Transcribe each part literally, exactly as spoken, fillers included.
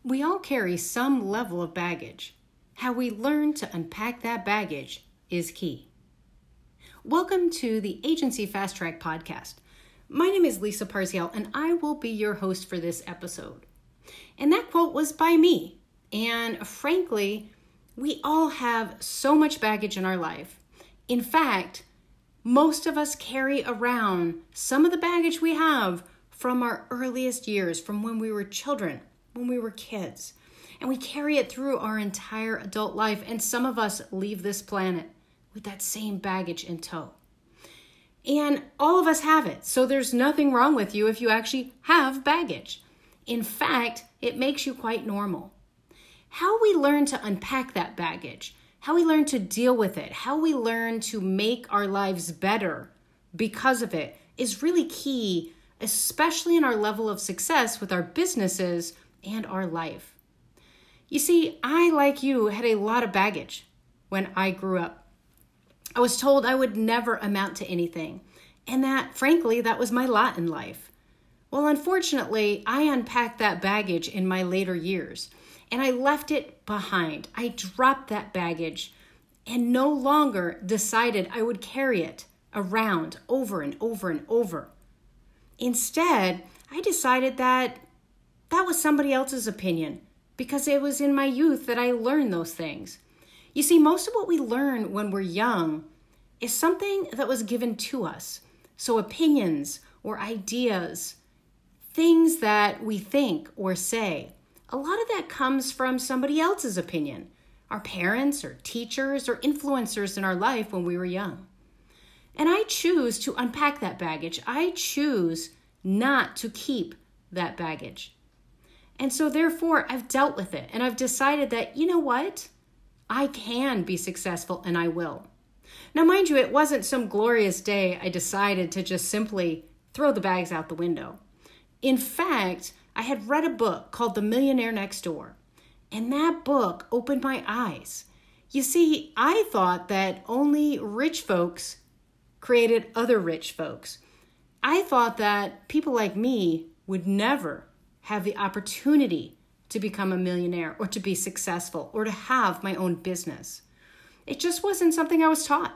We all carry some level of baggage. How we learn to unpack that baggage is key. Welcome to the Agency Fast Track podcast. My name is Lisa Parzial, and I will be your host for this episode. And that quote was by me. And frankly, we all have so much baggage in our life. In fact, most of us carry around some of the baggage we have from our earliest years, from when we were children, when we were kids. And we carry it through our entire adult life. And some of us leave this planet with that same baggage in tow. And all of us have it. So there's nothing wrong with you if you actually have baggage. In fact, it makes you quite normal. How we learn to unpack that baggage, how we learn to deal with it, how we learn to make our lives better because of it is really key, especially in our level of success with our businesses and our life. You see, I, like you, had a lot of baggage when I grew up. I was told I would never amount to anything, and that, frankly, that was my lot in life. Well, unfortunately, I unpacked that baggage in my later years, and I left it behind. I dropped that baggage and no longer decided I would carry it around over and over and over. Instead, I decided that that was somebody else's opinion because it was in my youth that I learned those things. You see, most of what we learn when we're young is something that was given to us. So opinions or ideas, things that we think or say, a lot of that comes from somebody else's opinion, our parents or teachers or influencers in our life when we were young. And I choose to unpack that baggage. I choose not to keep that baggage. And so therefore, I've dealt with it and I've decided that, you know what? I can be successful and I will. Now, mind you, it wasn't some glorious day I decided to just simply throw the bags out the window. In fact, I had read a book called The Millionaire Next Door, and that book opened my eyes. You see, I thought that only rich folks created other rich folks. I thought that people like me would never have the opportunity to become a millionaire or to be successful or to have my own business. It just wasn't something I was taught.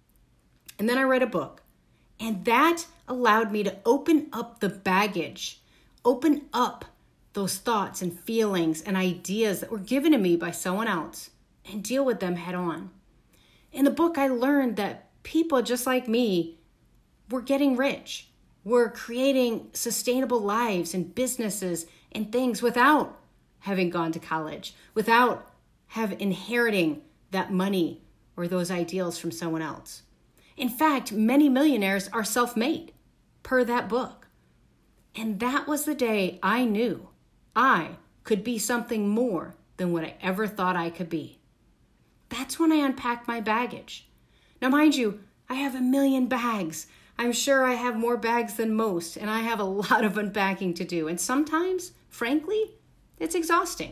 And then I read a book, and that allowed me to open up the baggage, open up those thoughts and feelings and ideas that were given to me by someone else and deal with them head on. In the book, I learned that people just like me were getting rich. We're creating sustainable lives and businesses and things without having gone to college, without have inheriting that money or those ideals from someone else. In fact, many millionaires are self-made per that book. And that was the day I knew I could be something more than what I ever thought I could be. That's when I unpacked my baggage. Now, mind you, I have a million bags. I'm sure I have more bags than most, and I have a lot of unpacking to do. And sometimes, frankly, it's exhausting.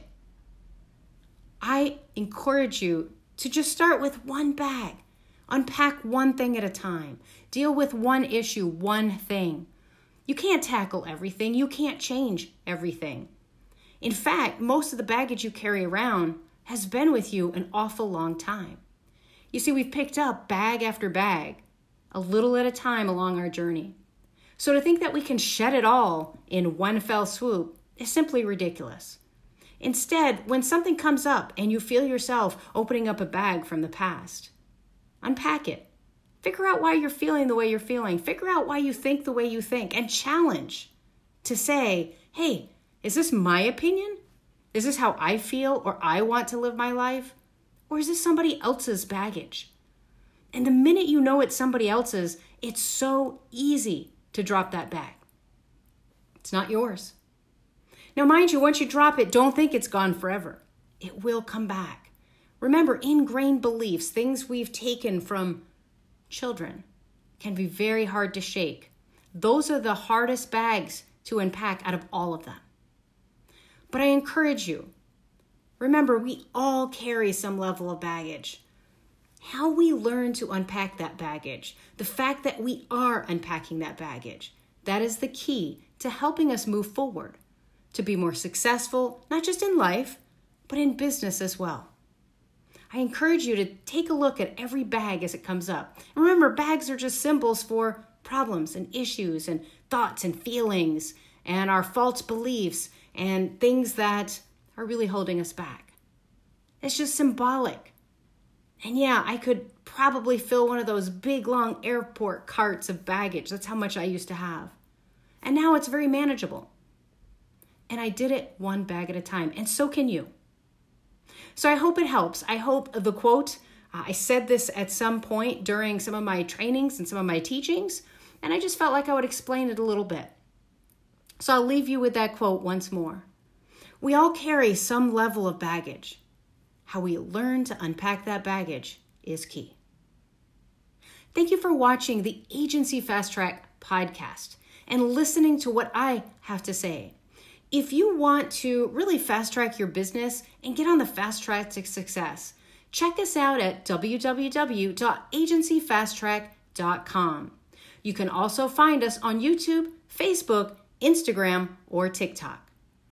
I encourage you to just start with one bag. Unpack one thing at a time. Deal with one issue, one thing. You can't tackle everything. You can't change everything. In fact, most of the baggage you carry around has been with you an awful long time. You see, we've picked up bag after bag, a little at a time along our journey. So to think that we can shed it all in one fell swoop is simply ridiculous. Instead, when something comes up and you feel yourself opening up a bag from the past, unpack it. Figure out why you're feeling the way you're feeling. Figure out why you think the way you think and challenge to say, hey, is this my opinion? Is this how I feel or I want to live my life? Or is this somebody else's baggage? And the minute you know it's somebody else's, it's so easy to drop that bag. It's not yours. Now, mind you, once you drop it, don't think it's gone forever. It will come back. Remember, ingrained beliefs, things we've taken from children, can be very hard to shake. Those are the hardest bags to unpack out of all of them. But I encourage you, remember, we all carry some level of baggage. How we learn to unpack that baggage, the fact that we are unpacking that baggage, that is the key to helping us move forward, to be more successful, not just in life, but in business as well. I encourage you to take a look at every bag as it comes up. And remember, bags are just symbols for problems and issues and thoughts and feelings and our false beliefs and things that are really holding us back. It's just symbolic. And yeah, I could probably fill one of those big, long airport carts of baggage. That's how much I used to have. And now it's very manageable. And I did it one bag at a time, and so can you. So I hope it helps. I hope the quote, uh, I said this at some point during some of my trainings and some of my teachings, and I just felt like I would explain it a little bit. So I'll leave you with that quote once more. We all carry some level of baggage. How we learn to unpack that baggage is key. Thank you for watching the Agency Fast Track podcast and listening to what I have to say. If you want to really fast track your business and get on the fast track to success, check us out at w w w dot agency fast track dot com. You can also find us on YouTube, Facebook, Instagram, or TikTok.